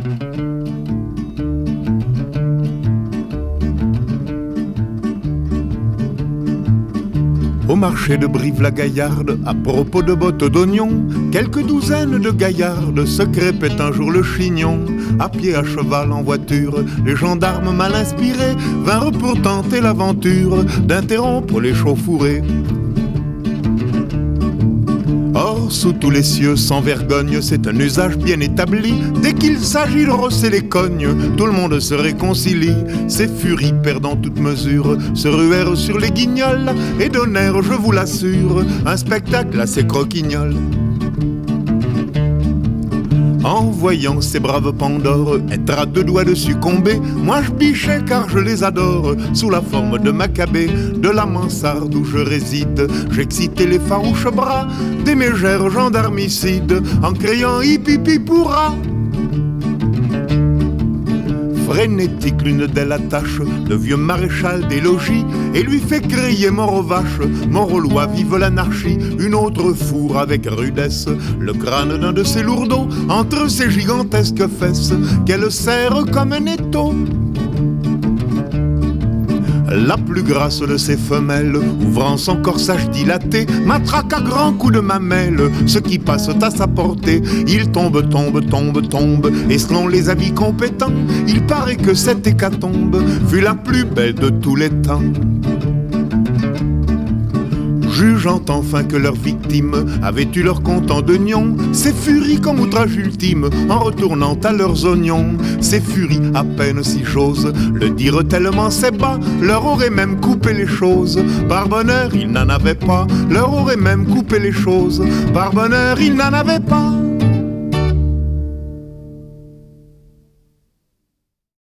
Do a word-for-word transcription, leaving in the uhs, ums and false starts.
Au marché de Brive-la-Gaillarde, à propos de bottes d'oignons, quelques douzaines de gaillardes se crépaient un jour le chignon. À pied, à cheval, en voiture, les gendarmes mal inspirés vinrent pour tenter l'aventure d'interrompre les chauffourées. Or, sous tous les cieux, sans vergogne, c'est un usage bien établi. Dès qu'il s'agit de rosser les cognes, tout le monde se réconcilie. Ces furies, perdant toute mesure, se ruèrent sur les guignols et donnèrent, je vous l'assure, un spectacle assez croquignol. En voyant ces braves Pandores être à deux doigts de succomber, moi je bichais car je les adore. Sous la forme de Maccabée, de la mansarde où je réside, j'excitais les farouches bras des mégères gendarmicides en criant hip hip hip hurrah. Frénétique, l'une d'elles attache le vieux maréchal des logis et lui fait crier mort aux vaches, mort aux lois, vive l'anarchie. Une autre fourre avec rudesse le crâne d'un de ses lourdeaux entre ses gigantesques fesses qu'elle serre comme un étau. La plus grasse de ses femelles, ouvrant son corsage dilaté, matraque à grands coups de mamelle ce qui passe à sa portée. Il tombe, tombe, tombe, tombe, et selon les avis compétents, il paraît que cette hécatombe fut la plus belle de tous les temps. Jugeant enfin que leurs victimes avaient eu leur compte en d'oignons, ces furies comme outrage ultime en retournant à leurs oignons. Ces furies, à peine si j'ose le dire tellement c'est bas, leur auraient même coupé les choses. Par bonheur, ils n'en avaient pas, leur auraient même coupé les choses. Par bonheur, ils n'en avaient pas.